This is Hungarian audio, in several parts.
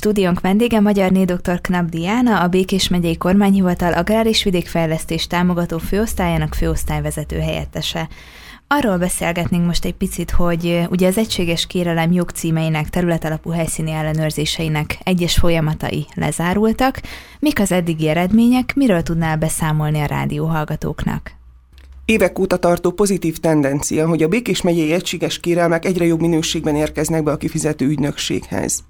Stúdiónk vendége Magyarné dr. Knap Diana, a Békés megyei kormányhivatal Agrár- és Vidékfejlesztés támogató főosztályának főosztályvezető helyettese. Arról beszélgetnénk most egy picit, hogy ugye az egységes kérelem jogcímeinek, területalapú helyszíni ellenőrzéseinek egyes folyamatai lezárultak. Mik az eddigi eredmények, miről tudnál beszámolni a rádióhallgatóknak? Évek óta tartó pozitív tendencia, hogy a Békés megyei egységes kérelmek egyre jobb minőségben érkeznek be a kifizető ügynökséghez.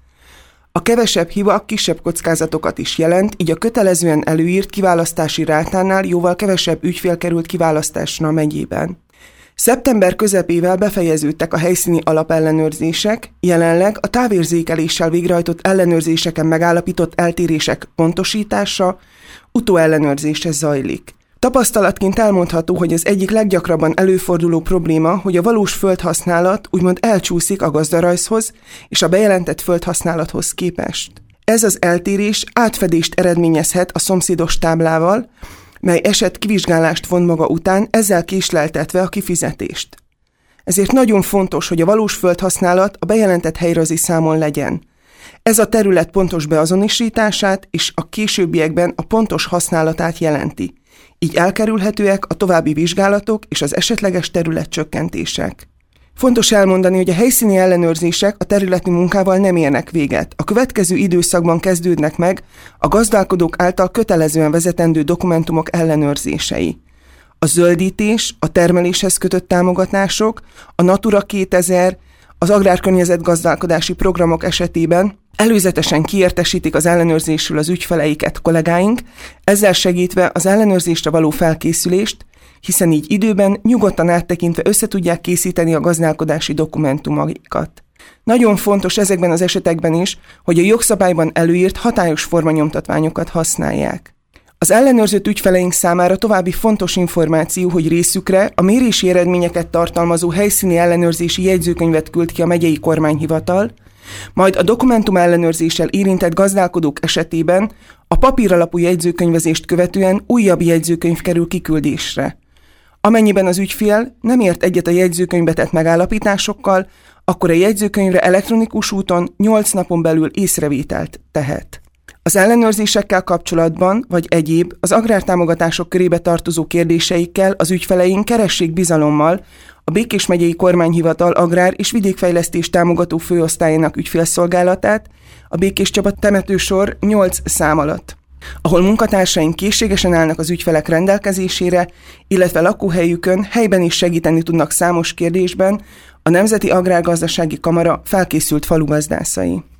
A kevesebb hiba kisebb kockázatokat is jelent, így a kötelezően előírt kiválasztási rátánál jóval kevesebb ügyfél került kiválasztásra a megyében. Szeptember közepével befejeződtek a helyszíni alapellenőrzések, jelenleg a távérzékeléssel végrehajtott ellenőrzéseken megállapított eltérések pontosítása, utóellenőrzése zajlik. Tapasztalatként elmondható, hogy az egyik leggyakrabban előforduló probléma, hogy a valós földhasználat úgymond elcsúszik a gazdarajzhoz és a bejelentett földhasználathoz képest. Ez az eltérés átfedést eredményezhet a szomszédos táblával, mely eset kivizsgálást von maga után, ezzel késleltetve a kifizetést. Ezért nagyon fontos, hogy a valós földhasználat a bejelentett helyrajzi számon legyen. Ez a terület pontos beazonosítását és a későbbiekben a pontos használatát jelenti. Így elkerülhetőek a további vizsgálatok és az esetleges területcsökkentések. Fontos elmondani, hogy a helyszíni ellenőrzések a területi munkával nem érnek véget. A következő időszakban kezdődnek meg a gazdálkodók által kötelezően vezetendő dokumentumok ellenőrzései. A zöldítés, a termeléshez kötött támogatások, a Natura 2000, az agrárkörnyezetgazdálkodási programok esetében előzetesen kiértesítik az ellenőrzésről az ügyfeleiket kollégáink, ezzel segítve az ellenőrzésre való felkészülést, hiszen így időben nyugodtan áttekintve össze tudják készíteni a gazdálkodási dokumentumaikat. Nagyon fontos ezekben az esetekben is, hogy a jogszabályban előírt hatályos formanyomtatványokat használják. Az ellenőrzött ügyfeleink számára további fontos információ, hogy részükre a mérési eredményeket tartalmazó helyszíni ellenőrzési jegyzőkönyvet küld ki a megyei kormányhivatal, majd a dokumentum ellenőrzéssel érintett gazdálkodók esetében a papíralapú jegyzőkönyvezést követően újabb jegyzőkönyv kerül kiküldésre. Amennyiben az ügyfél nem ért egyet a jegyzőkönyvbe tett megállapításokkal, akkor a jegyzőkönyvre elektronikus úton 8 napon belül észrevételt tehet. Az ellenőrzésekkel kapcsolatban, vagy egyéb, az agrártámogatások körébe tartozó kérdéseikkel az ügyfeleink keressék bizalommal a Békés megyei kormányhivatal Agrár- és Vidékfejlesztés támogató főosztályának ügyfélszolgálatát, a Békés Csaba temetősor 8 szám alatt, ahol munkatársaink készségesen állnak az ügyfelek rendelkezésére, illetve lakóhelyükön helyben is segíteni tudnak számos kérdésben a Nemzeti Agrárgazdasági Kamara felkészült falugazdászai.